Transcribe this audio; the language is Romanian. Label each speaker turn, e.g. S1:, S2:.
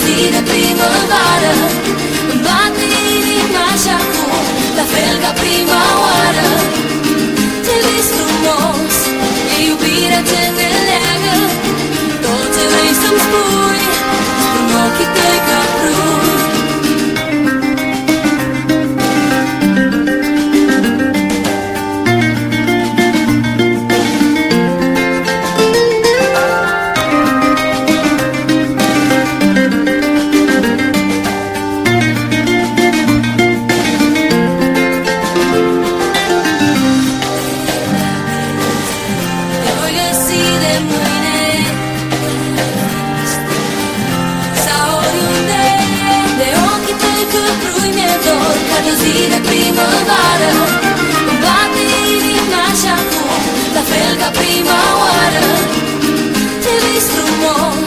S1: zi de primăvară îmi bate inima și acum la fel ca prima oară. Te vezi frumos, e iubirea ce ne leagă. Tot ce vrei să-mi spui spun ochii tăi ca prui. Zi de primăvară îmi bate inima și acum la fel ca prima oară. Te vezi frumos,